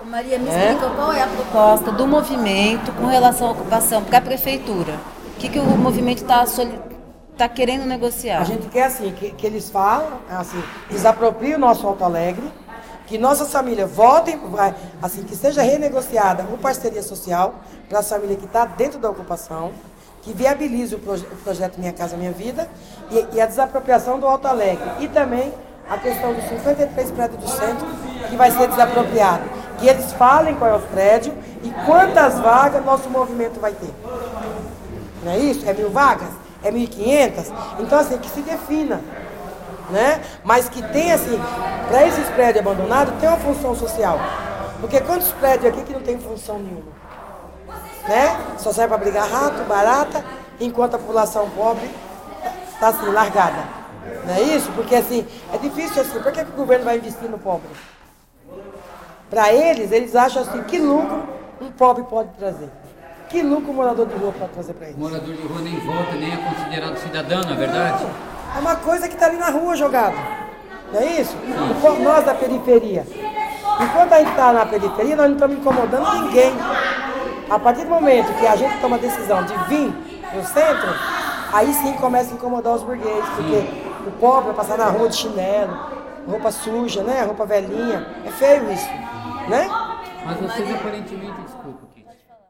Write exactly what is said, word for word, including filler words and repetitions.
Maria, me explica qual é a proposta do movimento com relação à ocupação, porque a prefeitura, o que, que o movimento está tá querendo negociar? A gente quer assim, que, que eles falam, assim, desapropriem o nosso Alto Alegre, que nossas famílias votem, assim, que seja renegociada uma parceria social para as famílias que estão dentro da ocupação, que viabilize o, proje o projeto Minha Casa Minha Vida e, e a desapropriação do Alto Alegre. E também a questão dos cinquenta e três prédios do centro, que vai ser desapropriado. Que eles falem qual é o prédio e quantas vagas nosso movimento vai ter. Não é isso? É mil vagas? É mil e quinhentas? Então, assim, que se defina. Né? Mas que tem, assim, para esses prédios abandonados, tem uma função social. Porque quantos prédios aqui que não tem função nenhuma? Né? Só serve para brigar rato, barata, enquanto a população pobre está assim, largada. Não é isso? Porque assim, é difícil assim, por que, que o governo vai investir no pobre? Para eles, eles acham assim, que lucro um pobre pode trazer? Que lucro um morador de rua pode trazer para eles? O morador de rua nem vota, nem é considerado cidadão, não é verdade? É uma coisa que está ali na rua jogado. Não é isso? O, nós da periferia. Enquanto a gente está na periferia, nós não estamos incomodando ninguém. A partir do momento que a gente toma a decisão de vir no centro, aí sim começa a incomodar os burgueses, porque o pobre vai passar na rua de chinelo, roupa suja, né? Roupa velhinha. É feio isso, né? Mas vocês aparentemente, desculpa,